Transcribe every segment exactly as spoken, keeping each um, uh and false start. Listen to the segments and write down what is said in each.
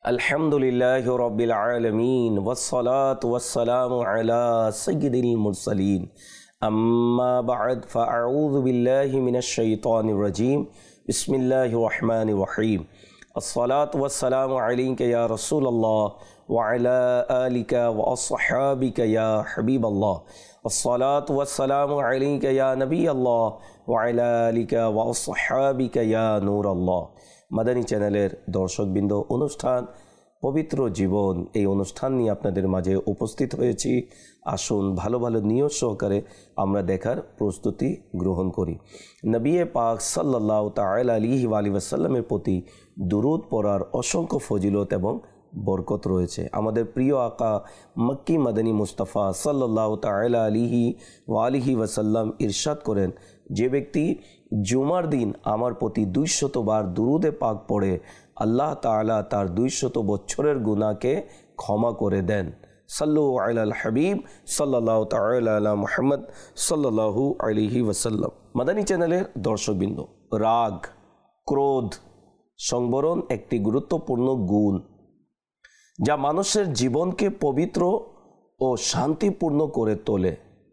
আলহামদুলিল্লাহি রাব্বিল আলামিন ওয়াসসালাতু ওয়াসসালামু আলা সাইয়্যিদিল মুরসালিন আম্মা বা'দ ফাআউযু বিল্লাহি মিনাশ শাইতানির রাজীম বিসমিল্লাহির রহমানির রহিম আসসালাতু ওয়াসসালামু আলাইকা ইয়া রাসূলুল্লাহ ওয়া আলা আলিকা ওয়া আসহাবিকা ইয়া হাবিবাল্লাহ আসসালাতু ওয়াসসালামু আলাইকা ইয়া নবিয়াল্লাহ ওয়া আলা আলিকা ওয়া আসহাবিকা ইয়া নূরাল্লাহ। মাদানী চ্যানেলের দর্শকবৃন্দ, অনুষ্ঠান পবিত্র জীবন, এই অনুষ্ঠান নিয়ে আপনাদের মাঝে উপস্থিত হয়েছি। আসুন ভালো ভালো নিয়ত সহকারে আমরা দেখার প্রস্তুতি গ্রহণ করি। নবী পাক সাল্লাল্লাহু তাআলা আলাইহি ওয়া আলিহি ওয়াসাল্লামের প্রতি দুরূদ পড়ার অসংখ্য ফজিলত এবং বরকত রয়েছে। আমাদের প্রিয় আকা মক্কি মাদানী মুস্তাফা সাল্লাল্লাহু তাআলা আলাইহি ওয়া আলিহি ওয়াসাল্লাম ইরশাদ করেন, যে ব্যক্তি জুমার দিন আমার প্রতি দুইশত বার দুরূদে পাক পড়ে আল্লাহ তাআলা তার দুইশত বছরের গুনাহকে ক্ষমা করে দেন। সাল্লু আলাল হাবিব সাল্লাল্লাহু তাআলা আলা মুহাম্মদ সাল্লাল্লাহু আলাইহি ওয়াসাল্লাম। মাদানী চ্যানেলের দর্শকবৃন্দ, রাগ, ক্রোধ, সংবরণ একটি গুরুত্বপূর্ণ গুণ যা মানুষের জীবনকে পবিত্র ও শান্তিপূর্ণ করে তোলে।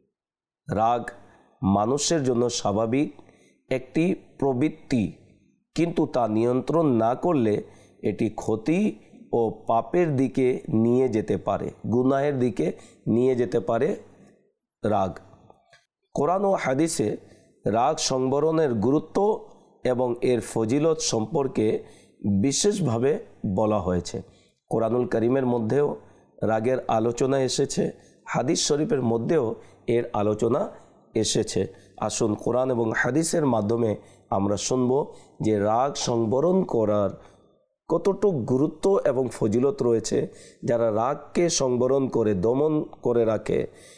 রাগ মানুষের জন্য স্বাভাবিক একটি প্রবৃত্তি, কিন্তু তা নিয়ন্ত্রণ না করলে এটি ক্ষতি ও পাপের দিকে নিয়ে যেতে পারে, গুনাহের দিকে নিয়ে যেতে পারে রাগ। কোরআন ও হাদিসে রাগ সংবরণের গুরুত্ব এবং এর ফজিলত সম্পর্কে বিশেষভাবে বলা হয়েছে। কোরআনুল কারীমের মধ্যেও রাগের আলোচনা এসেছে, হাদিস শরীফের মধ্যেও এর আলোচনা এসেছে। আসুন কোরআন এবং হাদিসের মাধ্যমে আমরা শুনব যে রাগ সংবরণ করার কতটুকু গুরুত্ব এবং ফজিলত রয়েছে। যারা রাগকে সংবরণ করে, দমন করে রাখে,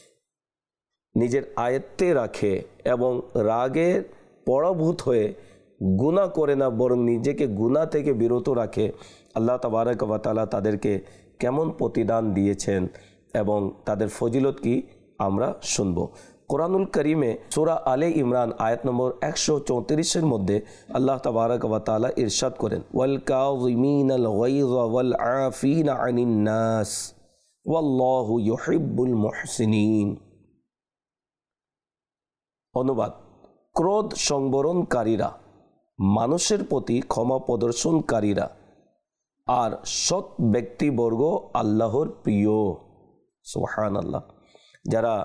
নিজের আয়ত্তে রাখে এবং রাগের পরাভূত হয়ে গুনাহ করে না, বরং নিজেকে গুনাহ থেকে বিরত রাখে, আল্লাহ তাবারক ওয়া তাআলা তাদেরকে কেমন প্রতিদান দিয়েছেন এবং তাদের ফজিলত কি আমরা শুনব। কোরআনুল কারীমে সূরা আলে ইমরান আয়াত নম্বর একশো চৌত্রিশের মধ্যে আল্লাহ তাবারক ওয়া তাআলা ইরশাদ করেন, ওয়াল কাযিমিনাল গায়যা ওয়াল আফিনা আনিন নাস ওয়াল্লাহু ইউহিব্বুল মুহসিনিন। অনুবাদ: ক্রোধ সংবরণকারীরা, মানুষের প্রতি ক্ষমা প্রদর্শনকারীরা আর সৎ ব্যক্তিবর্গ আল্লাহর প্রিয়। সুবহানাল্লাহ। যারা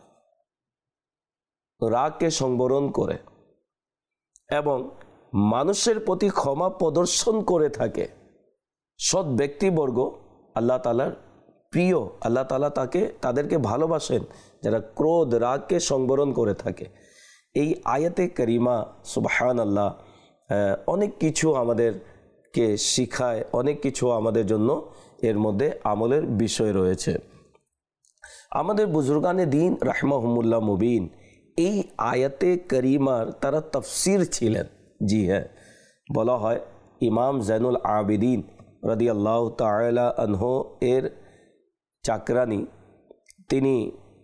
রাগকে সংবরণ করে এবং মানুষের প্রতি ক্ষমা প্রদর্শন করে থাকে, সৎ ব্যক্তিবর্গ আল্লাহ তাআলার প্রিয়, আল্লাহ তাআলা তাকে তাদেরকে ভালোবাসেন যারা ক্রোধ রাগকে সংবরণ করে থাকে। এই আয়াতে কারিমা সুবহানাল্লাহ অনেক কিছু আমাদেরকে শিখায়, অনেক কিছু আমাদের জন্য এর মধ্যে আমলের বিষয় রয়েছে। আমাদের বুজুর্গানে দিন রাহমাহুমুল্লাহ মুবিন এই আয়াতে করিমার তারা তাফসির ছিলেন। জি হ্যাঁ, বলা হয় ইমাম জৈনুল আবিদিন রাদিয়াল্লাহু তাআলা আনহু এর চাকরানি, তিনি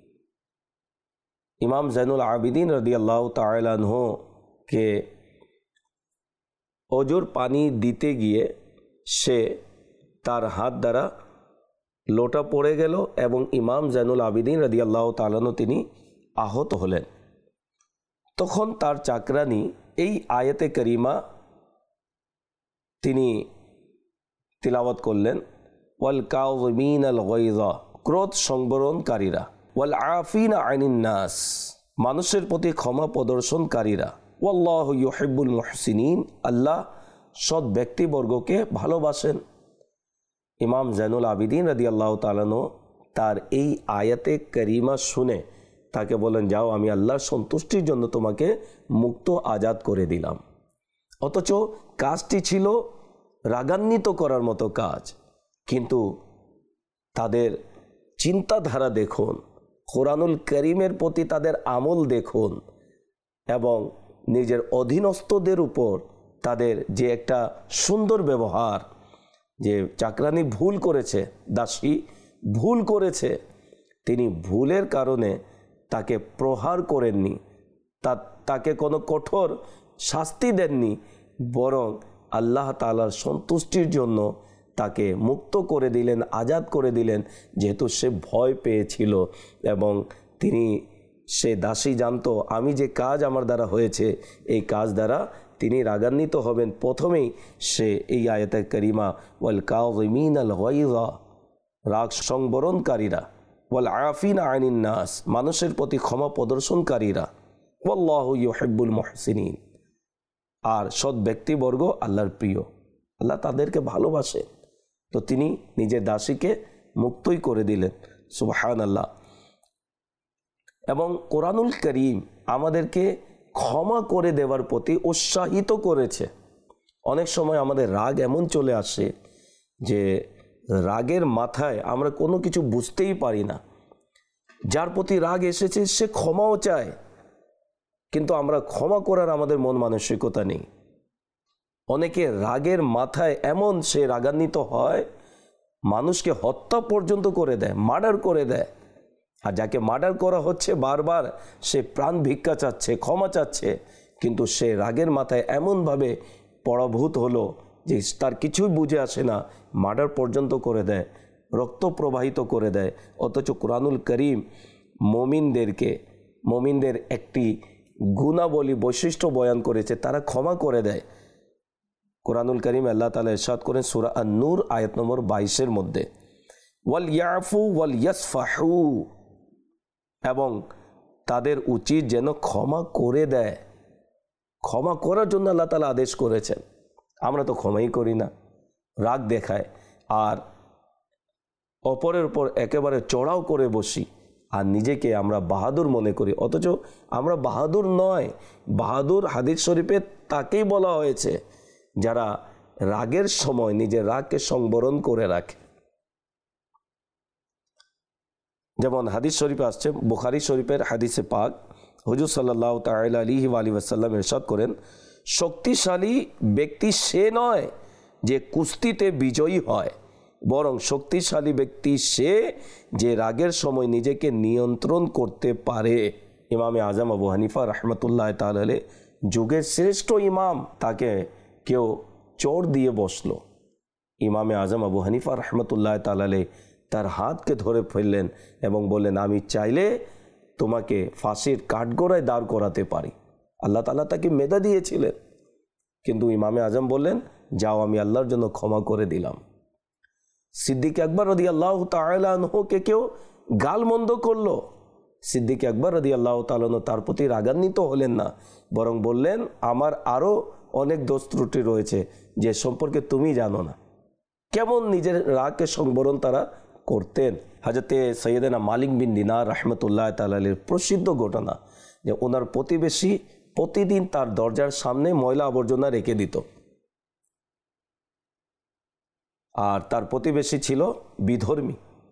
ইমাম জৈনুল আবিদিন রাদিয়াল্লাহু তাআলা আনহু কে অজুর পানি দিতে গিয়ে সে তার হাত দ্বারা লোটা পড়ে গেল এবং ইমাম জৈনুল আবিদিন রাদিয়াল্লাহু তাআলা আনহু তিনি আহত হলেন। তখন তার চাকরানি এই আয়াতে করিমা তিনি তিলাওয়াত করলেন, ওয়াল কাযিমিনাল গায়যা, ক্রোধ সংবরণকারীরা, ওয়াল আফিনা আনিন নাস, মানুষের প্রতি ক্ষমা প্রদর্শনকারীরা, ওয়াল্লাহু ইউহিব্বুল মুহসিনিন, আল্লাহ সৎ ব্যক্তিবর্গকে ভালোবাসেন। ইমাম জৈনুল আবিদিন রাদিয়াল্লাহু তাআলা আনহু তার এই আয়াতে করিমা শুনে তাকে বলেন, যাও আমি আল্লাহর সন্তুষ্টির জন্য তোমাকে মুক্ত আজাদ করে দিলাম। অথচ কাজটি ছিল রাগান্বিত করার মতো কাজ, কিন্তু তাদের চিন্তাধারা দেখুন, কোরআনুল কারীমের প্রতি তাদের আমল দেখুন এবং নিজের অধীনস্থদের উপর তাদের যে একটা সুন্দর ব্যবহার। যে চাকরানি ভুল করেছে, দাসী ভুল করেছে, তিনি ভুলের কারণে তাকে প্রহার করেননি, তা তাকে কোনো কঠোর শাস্তি দেননি, বরং আল্লাহ তাআলার সন্তুষ্টির জন্য তাকে মুক্ত করে দিলেন, আজাদ করে দিলেন, যেহেতু সে ভয় পেয়েছিল এবং তিনি সে দাসী জানতো আমি যে কাজ আমার দ্বারা হয়েছে এই কাজ দ্বারা তিনি রাগান্বিত হবেন। প্রথমেই সে এই আয়াতে কারিমা ওয়াল কাযিমিনাল গায়যা, রাগ সংবরণকারীরা, ওয়াল আফিনা আনিন নাস, মানুষের প্রতি ক্ষমা প্রদর্শনকারীরা, ওয়াল্লাহু ইউহিব্বুল মুহসিনিন, আর সৎ ব্যক্তিবর্গ আল্লাহর প্রিয়, আল্লাহ তাদেরকে ভালোবাসে। তো তিনি নিজের দাসীকে মুক্তই করে দিলেন। সুবহানাল্লাহ। এবং কোরআনুল কারীম আমাদেরকে ক্ষমা করে দেওয়ার প্রতি উৎসাহিত করেছে। অনেক সময় আমাদের রাগ এমন চলে আসে যে রাগের মাথায় আমরা কোনো কিছু বুঝতেই পারি না। যার প্রতি রাগ এসেছে সে ক্ষমাও চায়, কিন্তু আমরা ক্ষমা করার আমাদের মন মানসিকতা নেই। অনেকে রাগের মাথায় এমন সে রাগান্বিত হয় মানুষকে হত্যা পর্যন্ত করে দেয়, মার্ডার করে দেয়। আর যাকে মার্ডার করা হচ্ছে বারবার সে প্রাণ ভিক্ষা চাচ্ছে, ক্ষমা চাচ্ছে, কিন্তু সে রাগের মাথায় এমনভাবে পরাভূত হলো যে তার কিছুই বুঝে আসে না, মার্ডার পর্যন্ত করে দেয়, রক্ত প্রবাহিত করে দেয়। অথচ কোরআনুল কারীম মুমিনদেরকে, মুমিনদের একটি গুণাবলী বৈশিষ্ট্য বয়ান করেছে, তারা ক্ষমা করে দেয়। কোরআনুল কারীম আল্লাহ তাআলা ইরশাদ করেন সূরা আন-নূর আয়াত নম্বর বাইশের মধ্যে, ওয়াল ইয়াফু ওয়াল ইয়াসফাহু, এবং তাদের উচিত যেন ক্ষমা করে দেয়। ক্ষমা করার জন্য আল্লাহ তাআলা আদেশ করেছেন। আমরা তো ক্ষমাই করি না, রাগ দেখায় আর অপরের উপর একেবারে চড়াও করে বসি আর নিজেকে আমরা বাহাদুর মনে করি। অথচ আমরা বাহাদুর নয়। বাহাদুর হাদিস শরীফে তাকেই বলা হয়েছে যারা রাগের সময় নিজের রাগকে সংবরণ করে রাখে। যেমন হাদিস শরীফে আসছে, বুখারী শরীফের হাদিসে পাক, হুজুর সাল্লাল্লাহু তাআলা আলাইহি ওয়া আলিহি ওয়াসাল্লাম ইরশাদ করেন, শক্তিশালী ব্যক্তি সে নয় যে কুস্তিতে বিজয়ী হয়, বরং শক্তিশালী ব্যক্তি সে যে রাগের সময় নিজেকে নিয়ন্ত্রণ করতে পারে। ইমামে আজম আবু হানিফা রাহমাতুল্লাহ তাআলা আলাইহি, যুগের শ্রেষ্ঠ ইমাম, তাকে কেউ চোর দিয়ে বসলো। ইমামে আজম আবু হানিফা রাহমাতুল্লাহ তাআলা আলাইহি তার হাতকে ধরে ফেললেন এবং বললেন, আমি চাইলে তোমাকে ফাঁসির কাঠগড়ায় দাঁড় করাতে পারি। আল্লাহ তাআলা তাকে মেধা দিয়েছিলেন, কিন্তু ইমামে আজম বললেন, যাও আমি আল্লাহর জন্য ক্ষমা করে দিলাম। সিদ্দিক আকবর রাদিয়াল্লাহু তাআলা আনহুকে কেউ গালমন্দ করলো, সিদ্দিক আকবর রাদিয়াল্লাহু তাআলা আনহু তার প্রতি রাগান্বিত হলেন না, বরং বললেন, আমার আরও অনেক দোষ ত্রুটি রয়েছে যে সম্পর্কে তুমি জানো না। কেমন নিজের রাগকে সংবরণ তারা করতেন। হযরতে সৈয়দনা মালিক বিন দিনার রাহমাতুল্লাহ তাআলা আলাইহির প্রসিদ্ধ ঘটনা যে ওনার প্রতিবেশী প্রতিদিন তার দরজার সামনে ময়লা আবর্জনা রেখে দিত, আর তার প্রতিবেশী ছিল বিধর্মী।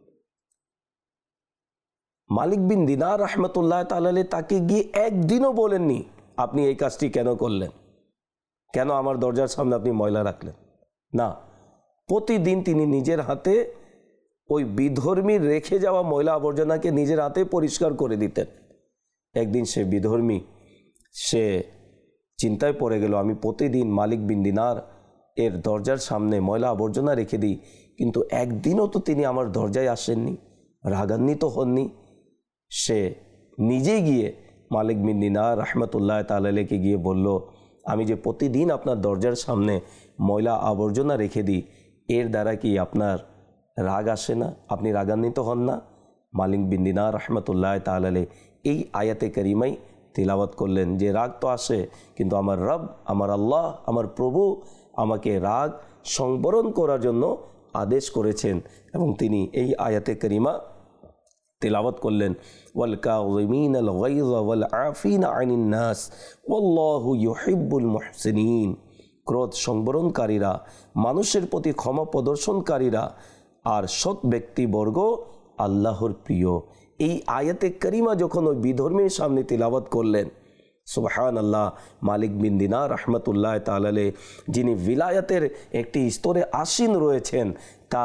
মালিক বিন দিনার রাহমাতুল্লাহ তাআলা আলাইহি তাকে গিয়ে একদিনও বলেননি, আপনি এই কাজটি কেন করলেন, কেন আমার দরজার সামনে আপনি ময়লা রাখলেন? না, প্রতিদিন তিনি নিজের হাতে ওই বিধর্মীর রেখে যাওয়া ময়লা আবর্জনাকে নিজের হাতে পরিষ্কার করে দিতেন। একদিন সে বিধর্মী সে চিন্তায় পড়ে গেল, আমি প্রতিদিন মালিক বিন দিনার এর দরজার সামনে ময়লা আবর্জনা রেখে দিই, কিন্তু একদিনও তো তিনি আমার দরজায় আসেননি, রাগান্বিত হননি। সে নিজে গিয়ে মালিক বিন দিনার রাহমাতুল্লাহ তাআলা আলাইহি গিয়ে বলল, আমি যে প্রতিদিন আপনার দরজার সামনে ময়লা আবর্জনা রেখে দিই, এর দ্বারা কি আপনার রাগ আসে না, আপনি রাগান্বিত হন না? মালিক বিন দিনার রাহমাতুল্লাহ তাআলা আলাইহি এই আয়াতে কারিমাই তিলাওয়াত করলেন যে রাগ তো আসে, কিন্তু আমার রব, আমার আল্লাহ, আমার প্রভু আমাকে রাগ সংবরণ করার জন্য আদেশ করেছেন। এবং তিনি এই আয়াতে কারিমা তিলাওয়াত করলেন, ওয়াল কাযিমিনাল গায়যা ওয়াল আফিনা আনিন নাস ওয়াল্লাহু ইউহিব্বুল মুহসিনিন, ক্রোধ সংবরণকারীরা, মানুষের প্রতি ক্ষমা প্রদর্শনকারীরা আর সৎ ব্যক্তিবর্গ আল্লাহর প্রিয়। এই আয়াতে কারিমা যখন ওই বিধর্মীর সামনে তিলাওয়াত করলেন, সুবহানাল্লাহ, মালিক বিন দিনার রাহমাতুল্লাহ তাআলা আলাইহি যিনি ভিলায়াতের একটি স্তরে আসীন রয়েছেন, তার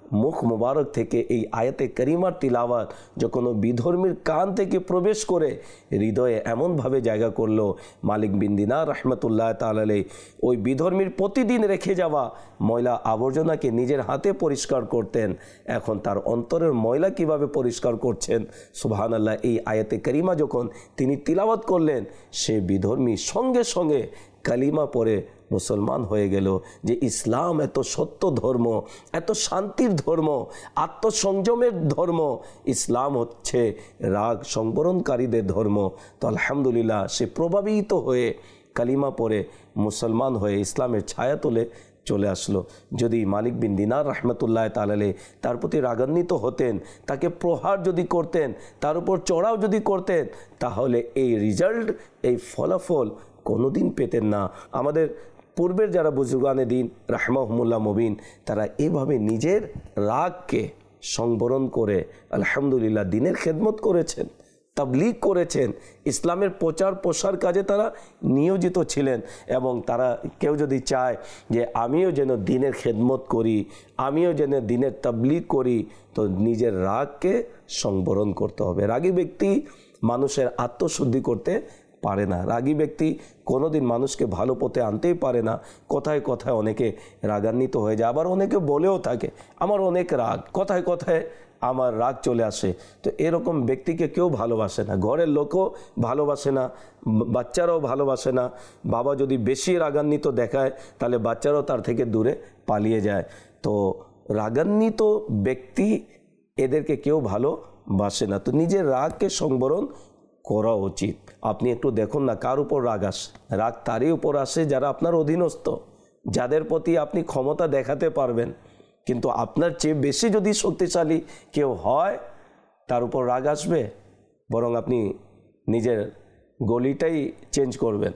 মুখ মুবারক থেকে এই আয়াতে কারিমার তিলাওয়াত যখন বিধর্মীর কান থেকে প্রবেশ করে হৃদয়ে এমনভাবে জায়গা করলো, মালিক বিন দিনার রহমতুল্লাহ তাআলা আলাইহি ওই বিধর্মীর প্রতিদিন রেখে যাওয়া ময়লা আবর্জনাকে নিজের হাতে পরিষ্কার করতেন। এখন তার অন্তরের ময়লা কিভাবে পরিষ্কার করছেন সুবহানাল্লাহ। এই আয়াতে কারিমা যখন তিনি তিলাওয়াত করলেন, সে বিধর্মী সঙ্গে সঙ্গে কালিমা পড়ে মুসলমান হয়ে গেল। যে ইসলাম এত সত্য ধর্ম, এত শান্তির ধর্ম, আত্মসংযমের ধর্ম, ইসলাম হচ্ছে রাগ সংবরণকারীদের ধর্ম। তো আলহামদুলিল্লাহ সে প্রভাবিত হয়ে কালিমা পড়ে মুসলমান হয়ে ইসলামের ছায়া তোলে চলে আসলো। যদি মালিক বিন দিনার রহমতুল্লাহ তাআলা আলাইহি তার প্রতি রাগান্বিত হতেন, তাকে প্রহার যদি করতেন, তার উপর চড়াও যদি করতেন, তাহলে এই রেজাল্ট, এই ফলাফল কোনোদিন পেতেন না। আমাদের পূর্বের যারা বুজুর্গানে দিন রাহমাহুমুল্লাহ মুবিন, তারা এভাবে নিজের রাগকে সংবরণ করে আলহামদুলিল্লাহ দিনের খেদমত করেছেন, তাবলীগ করেছেন, ইসলামের প্রচার প্রসার কাজে তারা নিয়োজিত ছিলেন। এবং তারা কেউ যদি চায় যে আমিও যেন দিনের খেদমত করি, আমিও যেন দিনের তাবলীগ করি, তো নিজের রাগকে সংবরণ করতে হবে। রাগী ব্যক্তি মানুষের আত্মশুদ্ধি করতে পারে না। রাগী ব্যক্তি কোনোদিন মানুষকে ভালো পথে আনতেই পারে না। কথায় কথায় অনেকে রাগান্বিত হয়ে যায়, আবার অনেকে বলেও থাকে আমার অনেক রাগ, কথায় কথায় আমার রাগ চলে আসে। তো এরকম ব্যক্তিকে কেউ ভালোবাসে না, ঘরের লোকও ভালোবাসে না, বাচ্চারাও ভালোবাসে না। বাবা যদি বেশি রাগান্বিত দেখায় তাহলে বাচ্চারাও তার থেকে দূরে পালিয়ে যায়। তো রাগান্বিত ব্যক্তি এদেরকে কেউ ভালোবাসে না। তো নিজের রাগকে সংবরণ করা উচিত। আপনি একটু দেখুন না কার উপর রাগ আসে। রাগ তারই উপর আসে যারা আপনার অধীনস্থ, যাদের প্রতি আপনি ক্ষমতা দেখাতে পারবেন। কিন্তু আপনার চেয়ে বেশি যদি শক্তিশালী কেউ হয়, তার উপর রাগ আসবে, বরং আপনি নিজের গলিটাই চেঞ্জ করবেন।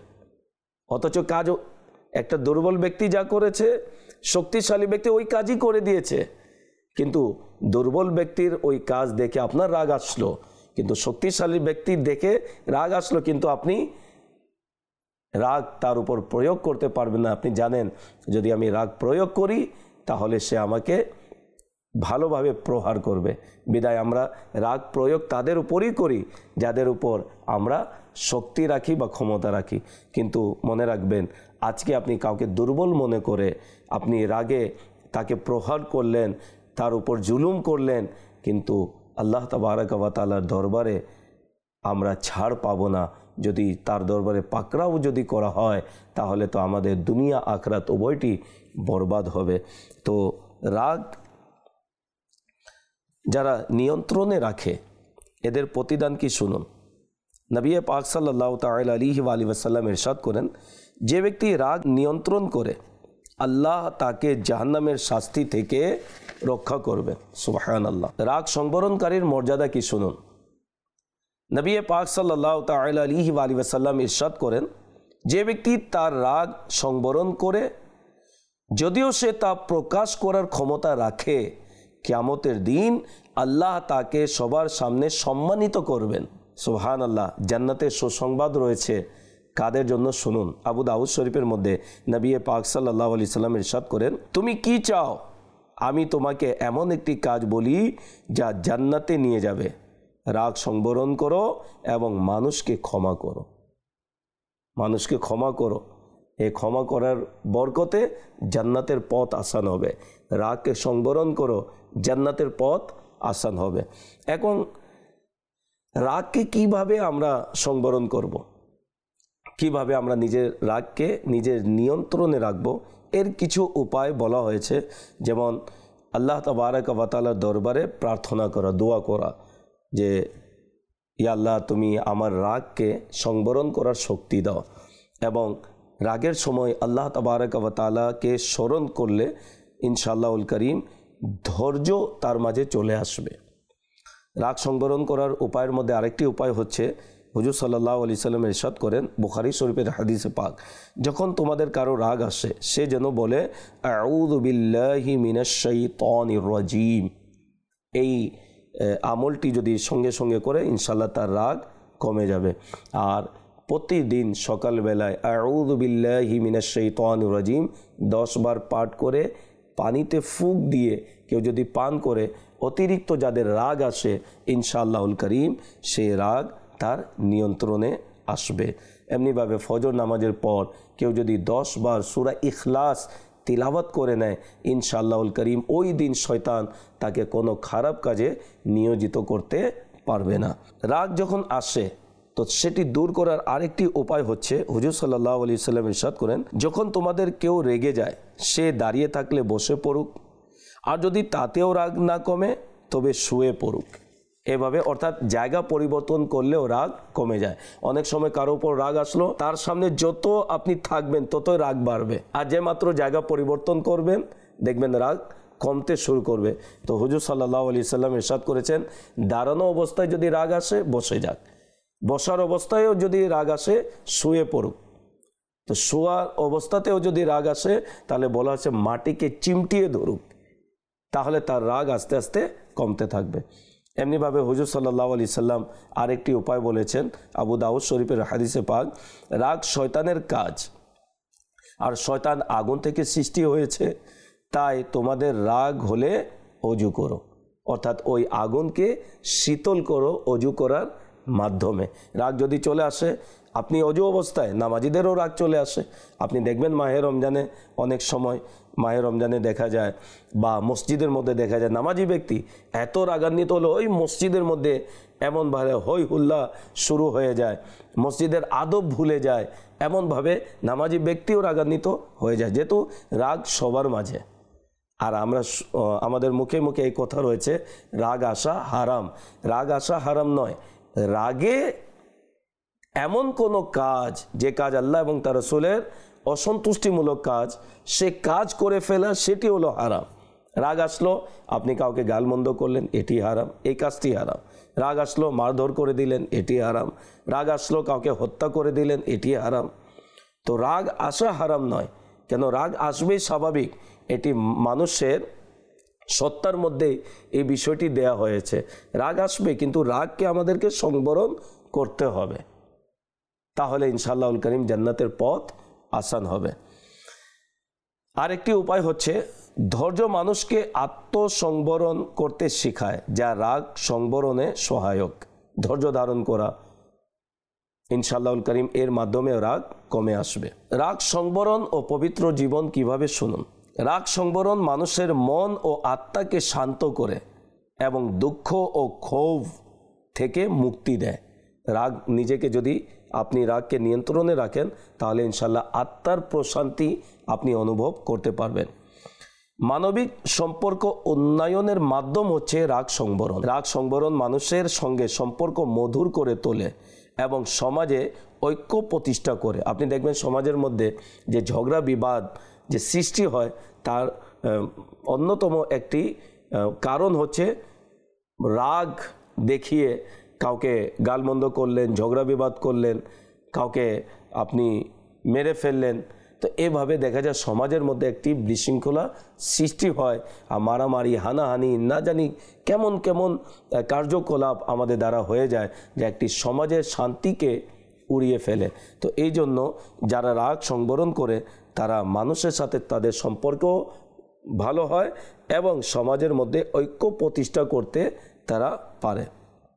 অথচ কাজ একটা দুর্বল ব্যক্তি যা করেছে, শক্তিশালী ব্যক্তি ওই কাজই করে দিয়েছে। কিন্তু দুর্বল ব্যক্তির ওই কাজ দেখে আপনার রাগ আসলো, কিন্তু শক্তিশালী ব্যক্তির দেখে রাগ আসলো, কিন্তু আপনি রাগ তার উপর প্রয়োগ করতে পারবেন না। আপনি জানেন যদি আমি রাগ প্রয়োগ করি তাহলে সে আমাকে ভালোভাবে প্রহার করবে। বিদায় আমরা রাগ প্রয়োগ তাদের উপরই করি যাদের উপর আমরা শক্তি রাখি বা ক্ষমতা রাখি। কিন্তু মনে রাখবেন, আজকে আপনি কাউকে দুর্বল মনে করে আপনি রাগে তাকে প্রহার করলেন, তার উপর জুলুম করলেন, কিন্তু আল্লাহ তাবারক ওয়া তাআলার দরবারে আমরা ছাড় পাবো না। যদি তার দরবারে পাকড়াও যদি করা হয় তাহলে তো আমাদের দুনিয়া আখরাত উভয়টি বরবাদ হবে। তো রাগ যারা নিয়ন্ত্রণে রাখে এদের প্রতিদান কি শুনুন। নবী পাক সাল্লাল্লাহু তাআলা আলাইহি ওয়া আলিহি ওয়াসাল্লাম ইরশাদ করেন, যে ব্যক্তি রাগ নিয়ন্ত্রণ করে আল্লাহ তাকে জাহান্নামের শাস্তি থেকে রক্ষা করবেন। সুবহানাল্লাহ। রাগ সংবরণকারীর মর্যাদা কি শুনুন। নবী পাক সাল্লাল্লাহু তাআলা আলাইহি ওয়া আলিহি ওয়াসাল্লাম ইরশাদ করেন, যে ব্যক্তি তার রাগ সংবরণ করে, যদিও সে তা প্রকাশ করার ক্ষমতা রাখে, কিয়ামতের দিন আল্লাহ তাকে সবার সামনে সম্মানিত করবেন। সুবহানাল্লাহ। জান্নাতের সুসংবাদ রয়েছে কাদের জন্য শুনুন। আবু দাউদ শরীফের মধ্যে নবী পাক সাল্লাল্লাহু আলাইহি ওয়াসাল্লাম ইরশাদ করেন, তুমি কি চাও আমি তোমাকে এমন একটি কাজ বলি যা জান্নাতে নিয়ে যাবে। রাগ সংবরণ করো এবং মানুষকে ক্ষমা করো। মানুষকে ক্ষমা করো, এই ক্ষমা করার বরকতে জান্নাতের পথ আসান হবে। রাগকে সংবরণ করো, জান্নাতের পথ আসান হবে। এখন রাগকে কিভাবে আমরা সংবরণ করব, কিভাবে আমরা নিজের রাগকে নিজের নিয়ন্ত্রণে রাখব, এর কিছু উপায় বলা হয়েছে। যেমন আল্লাহ তাবারক ওয়া তাআলার দরবারে প্রার্থনা করা, দোয়া করা যে ইয়া আল্লাহ তুমি আমার রাগকে সংবরণ করার শক্তি দাও। এবং রাগের সময় আল্লাহ তাবারক ওয়া তাআলাকে স্মরণ করলে ইনশাআল্লাহুল করিম ধৈর্য তার মাঝে চলে আসবে। রাগ সংবরণ করার উপায়ের মধ্যে আরেকটি উপায় হচ্ছে, হুজুর সাল্লাল্লাহু আলাইহি সাল্লাম ইরশাদ করেন বুখারী শরীফের হাদিসে পাক, যখন তোমাদের কারো রাগ আসে সে যেন বলে আউযু বিল্লাহি মিনাশ শাইতানির রাজিম। এই আমলটি যদি সঙ্গে সঙ্গে করে ইনশাআল্লাহ তার রাগ কমে যাবে। আর প্রতিদিন সকালবেলায় আউযু বিল্লাহি মিনাশ শাইতানির রাজিম দশ বার পাঠ করে পানিতে ফুঁক দিয়ে কেউ যদি পান করে অতিরিক্ত যাদের রাগ আসে ইনশাআল্লাহুল করিম সেই রাগ তার নিয়ন্ত্রণে আসবে। এমনিভাবে ফজর নামাজের পর কেউ যদি দশ বার সূরা ইখলাস তিলাওয়াত করে নেয় ইনশাআল্লাহুল করিম ওই দিন শয়তান তাকে কোনো খারাপ কাজে নিয়োজিত করতে পারবে না। রাগ যখন আসে তো সেটি দূর করার আরেকটি উপায় হচ্ছে হুজুর সাল্লাল্লাহু আলাইহি সাল্লাম ইরশাদ করেন, যখন তোমাদের কেউ রেগে যায় সে দাঁড়িয়ে থাকলে বসে পড়ুক, আর যদি তাতেও রাগ না কমে তবে শুয়ে পড়ুক। এভাবে অর্থাৎ জায়গা পরিবর্তন করলেও রাগ কমে যায়। অনেক সময় কারো উপর রাগ আসলো, তার সামনে যত আপনি থাকবেন ততই রাগ বাড়বে, আর যে মাত্র জায়গা পরিবর্তন করবেন দেখবেন রাগ কমতে শুরু করবে। তো হুজুর সাল্লাল্লাহু আলাইহি সাল্লাম ইরশাদ করেছেন, দাঁড়ানো অবস্থায় যদি রাগ আসে বসে যাক, বসার অবস্থায়ও যদি রাগ আসে শুয়ে পড়ুক। তো শোয়ার অবস্থাতেও যদি রাগ আসে তাহলে বলা হচ্ছে মাটিকে চিমটিয়ে ধরুক, তাহলে তার রাগ আস্তে আস্তে কমতে থাকবে। এমনিভাবে হুজুর সাল্লাল্লাহু আলাইহি সাল্লাম আরেকটি উপায় বলেছেন, আবু দাউদ শরীফের হাদিসে পাক, রাগ শয়তানের কাজ, আর শয়তান আগুন থেকে সৃষ্টি হয়েছে, তাই তোমাদের রাগ হলে অজু করো, অর্থাৎ ওই আগুনকে শীতল করো অজু করার মাধ্যমে। রাগ যদি চলে আসে, আপনি অজু অবস্থায় নামাজিদেরও রাগ চলে আসে। আপনি দেখবেন মাহে রমজানে অনেক সময় মাহে রমজানে দেখা যায় বা মসজিদের মধ্যে দেখা যায় নামাজি ব্যক্তি এত রাগান্বিত হলো ওই মসজিদের মধ্যে এমনভাবে হই হুল্লা শুরু হয়ে যায়, মসজিদের আদব ভুলে যায়, এমনভাবে নামাজি ব্যক্তিও রাগান্বিত হয়ে যায়, যেহেতু রাগ সবার মাঝে। আর আমরা আমাদের মুখে মুখে এই কথা রয়েছে রাগ আসা হারাম। রাগ আসা হারাম নয়, রাগে এমন কোনো কাজ যে কাজ আল্লাহ এবং তার রাসূলের অসন্তুষ্টিমূলক কাজ, সে কাজ করে ফেলা সেটি হলো হারাম। রাগ আসলো আপনি কাউকে গালমন্দ করলেন, এটি হারাম, এই কাজটি হারাম। রাগ আসলো মারধর করে দিলেন, এটি হারাম। রাগ আসলো কাউকে হত্যা করে দিলেন, এটি হারাম। তো রাগ আসা হারাম নয়, কেন রাগ আসবেই স্বাভাবিক, এটি মানুষের সত্তার মধ্যে এই বিষয়টি দেয়া হয়েছে। রাগ আসবে, কিন্তু রাগকে আমাদেরকে সংবরণ করতে হবে, তাহলে ইনশাআল্লাহুল করিম জান্নাতের পথ আসান হবে। আরেকটি উপায় হচ্ছে ধৈর্য মানুষকে আত্মসংবরণ করতে শেখায়, যা রাগ সংবরণে সহায়ক। ধৈর্য ধারণ করা ইনশাআল্লাহুল করিম এর মাধ্যমে রাগ কমে আসবে। রাগ সংবরণ ও পবিত্র জীবন কিভাবে শুনুন। রাগ সংবরণ মানুষের মন ও আত্মাকে শান্ত করে এবং দুঃখ ও ক্ষোভ থেকে মুক্তি দেয়। রাগ নিজেকে যদি আপনি রাগকে নিয়ন্ত্রণে রাখেন তাহলে ইনশাআল্লাহ আত্মার প্রশান্তি আপনি অনুভব করতে পারবেন। মানবিক সম্পর্ক উন্নয়নের মাধ্যম হচ্ছে রাগ সংবরণ। রাগ সংবরণ মানুষের সঙ্গে সম্পর্ক মধুর করে তোলে এবং সমাজে ঐক্য প্রতিষ্ঠা করে। আপনি দেখবেন সমাজের মধ্যে যে ঝগড়া বিবাদ যে সৃষ্টি হয় তার অন্যতম একটি কারণ হচ্ছে রাগ দেখিয়ে কাউকে গালমন্দ করলেন, ঝগড়া বিবাদ করলেন, কাউকে আপনি মেরে ফেললেন। তো এভাবে দেখা যায় সমাজের মধ্যে একটি বিশৃঙ্খলা সৃষ্টি হয়, আর মারামারি হানাহানি না জানি কেমন কেমন কার্যকলাপ আমাদের দ্বারা হয়ে যায়, যে একটি সমাজের শান্তিকে উড়িয়ে ফেলে। তো এই জন্য যারা রাগ সংবরণ করে তারা মানুষের সাথে তাদের সম্পর্ক ভালো হয় এবং সমাজের মধ্যে ঐক্য প্রতিষ্ঠা করতে তারা পারে।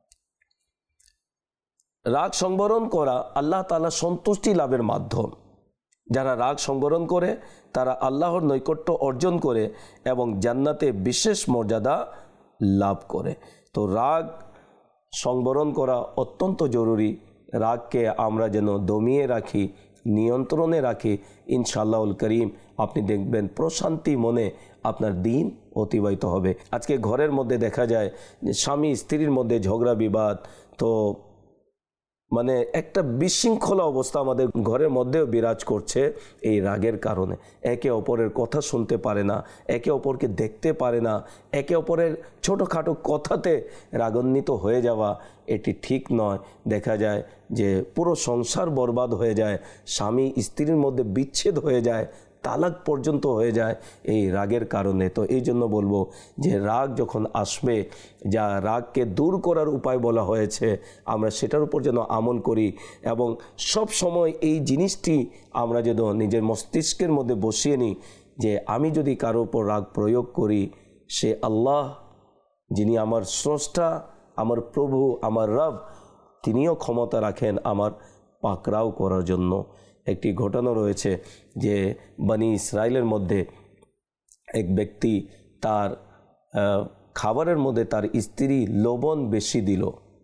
রাগ সংবরণ করা আল্লাহ তাআলা সন্তুষ্টি লাভের মাধ্যম। যারা রাগ সংবরণ করে তারা আল্লাহর নৈকট্য অর্জন করে এবং জান্নাতে বিশেষ মর্যাদা লাভ করে। তো রাগ সংবরণ করা অত্যন্ত জরুরি। রাগকে আমরা যেন দমিয়ে রাখি, নিয়ন্ত্রণে রাখি, ইনশাআল্লাহুল করিম আপনি দেখবেন প্রশান্তি মনে আপনার দিন অতিবাহিত হবে। আজকে ঘরের মধ্যে দেখা যায় যে স্বামী স্ত্রীর মধ্যে ঝগড়া বিবাদ, তো মানে একটা বিশৃঙ্খলা অবস্থা আমাদের ঘরের মধ্যেও বিরাজ করছে এই রাগের কারণে। একে অপরের কথা শুনতে পারে না, একে অপরকে দেখতে পারে না, একে অপরের ছোটোখাটো কথাতে রাগান্বিত হয়ে যাওয়া এটি ঠিক নয়। দেখা যায় যে পুরো সংসার বরবাদ হয়ে যায়, স্বামী স্ত্রীর মধ্যে বিচ্ছেদ হয়ে যায়, তালাক পর্যন্ত হয়ে যায় এই রাগের কারণে। তো এই জন্য বলবো যে রাগ যখন আসবে, যা রাগকে দূর করার উপায় বলা হয়েছে আমরা সেটার উপর যেন আমল করি এবং সব সময় এই জিনিসটি আমরা যেন নিজের মস্তিষ্কের মধ্যে বসিয়ে নিই যে আমি যদি কারো উপর রাগ প্রয়োগ করি, সে আল্লাহ যিনি আমার স্রষ্টা, আমার প্রভু, আমার রব, তিনিও ক্ষমতা রাখেন আমার পাকড়াও করার জন্য। একটি ঘটনা রয়েছে যে বনি ইসরায়েলের মধ্যে এক ব্যক্তি তার খাবারের মধ্যে তার স্ত্রী লবণ বেশি দিল।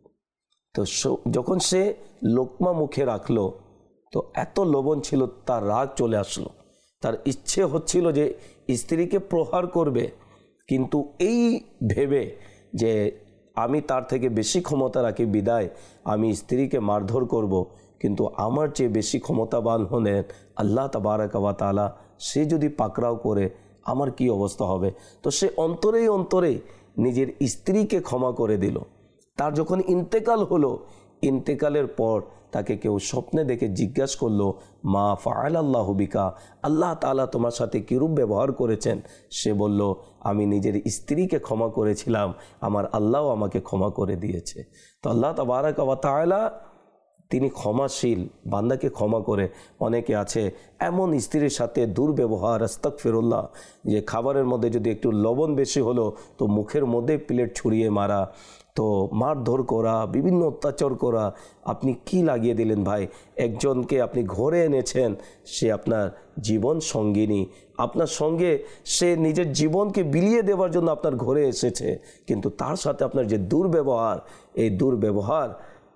তো যখন সে লোকমা মুখে রাখলো তো এত লবণ ছিল, তার রাগ চলে আসলো। তার ইচ্ছে হচ্ছিল যে স্ত্রীকে প্রহার করবে, কিন্তু এই ভেবে যে আমি তার থেকে বেশি ক্ষমতা রাখি বিদায় আমি স্ত্রীকে মারধর করব, কিন্তু আমার চেয়ে বেশি ক্ষমতাবান হলেন আল্লাহ তাবারাক ওয়া তাআলা, সে যদি পাকড়াও করে আমার কি অবস্থা হবে। তো সে অন্তরেই অন্তরে নিজের স্ত্রীকে ক্ষমা করে দিল। তার যখন ইন্তেকাল হলো, ইন্তেকালের পর তাকে কেউ স্বপ্নে দেখে জিজ্ঞাসা করলো, মা ফাআল আল্লাহু বিকা, আল্লাহ তাআলা তোমার সাথে কীরূপ ব্যবহার করেছেন। সে বলল, আমি নিজের স্ত্রীকে ক্ষমা করেছিলাম, আমার আল্লাহও আমাকে ক্ষমা করে দিয়েছে। তো আল্লাহ তাবারাক ওয়া তাআলা তিনি ক্ষমাশীল, বান্দাকে ক্ষমা করে। অনেকে আছে এমন স্ত্রীর সাথে দুর্ব্যবহার, আস্তাগফিরুল্লাহ, যে খাবারের মধ্যে যদি একটু লবণ বেশি হলো তো মুখের মধ্যে প্লেট ছুঁড়িয়ে মারা, তো মারধর করা, বিভিন্ন অত্যাচার করা। আপনি কি লাগিয়ে দিলেন ভাই? একজনকে আপনি ঘরে এনেছেন, সে আপনার জীবন সঙ্গিনী, আপনার সঙ্গে সে নিজের জীবনকে বিলিয়ে দেওয়ার জন্য আপনার ঘরে এসেছে, কিন্তু তার সাথে আপনার যে দুর্ব্যবহার, এই দুর্ব্যবহার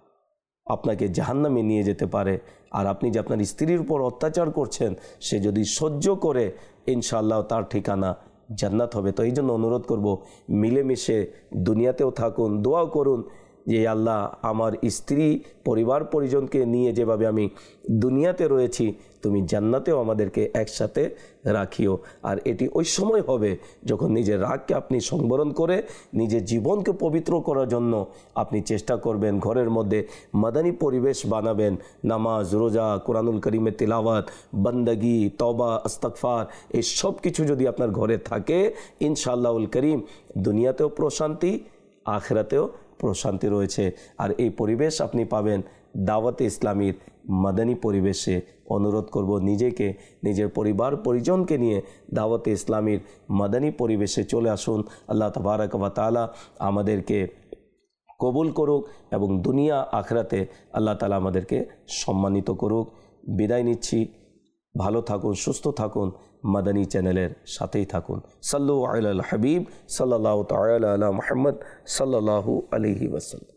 আপনাকে জাহান্নামে নিয়ে যেতে পারে। আর আপনি যে আপনার স্ত্রীর উপর অত্যাচার করছেন, সে যদি সহ্য করে ইনশাআল্লাহ তার ঠিকানা জান্নাত হবে। তো এই জন্য অনুরোধ করব, মিলেমিশে দুনিয়াতেও থাকুন, দোয়াও করুন যে আল্লাহ আমার স্ত্রী পরিবার পরিজনকে নিয়ে যেভাবে আমি দুনিয়াতে রয়েছি, তুমি জান্নাতেও আমাদেরকে একসাথে রাখিও। আর এটি ওই সময় হবে যখন নিজের রাগকে আপনি সংবরণ করে নিজের জীবনকে পবিত্র করার জন্য আপনি চেষ্টা করবেন। ঘরের মধ্যে মাদানী পরিবেশ বানাবেন, নামাজ, রোজা, কোরআনুল কারীমের তিলাওয়াত, বান্দাগি, তওবা, ইস্তিগফার, এই সব কিছু যদি আপনার ঘরে থাকে, ইনশাআল্লাহুল কারীম দুনিয়াতেও প্রশান্তি, আখিরাতেও প্রশান্তি রয়েছে। আর এই পরিবেশ আপনি পাবেন দাওয়াতে ইসলামীর মাদানী পরিবেশে। অনুরোধ করব নিজেকে, নিজের পরিবার পরিজনকে নিয়ে দাওয়াতে ইসলামীর মাদানী পরিবেশে চলে আসুন। আল্লাহ তাবারাক ওয়া তাআলা আমাদেরকে কবুল করুক এবং দুনিয়া আখিরাতে আল্লাহ তাআলা আমাদেরকে সম্মানিত করুক। বিদায় নিচ্ছি। ভালো থাকুন, সুস্থ থাকুন, মাদানী চ্যানেলের সাথেই থাকুন। সাল্লু আলাল হাবিব সাল্লাল্লাহু তাআলা আলা মুহাম্মদ সাল্লাল্লাহু আলাইহি ওয়াসাল্লাম।